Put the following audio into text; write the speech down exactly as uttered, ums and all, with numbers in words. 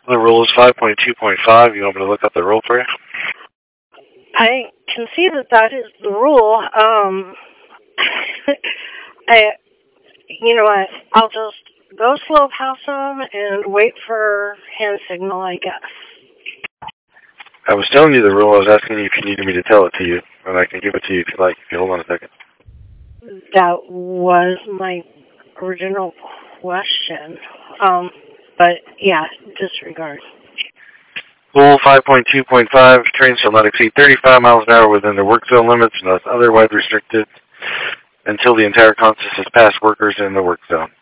The rule is five point two point five. You want me to look up the rule for you? I can see that that is the rule. Um, I, you know what? I'll just go slow past them and wait for hand signal, I guess. I was telling you the rule. I was asking you if you needed me to tell it to you, and I can give it to you if you like. If you hold on a second. That was my original question. Um, but yeah, disregard. Rule five point two point five, trains shall not exceed thirty-five miles an hour within the work zone limits unless otherwise restricted until the entire consist has passed workers in the work zone.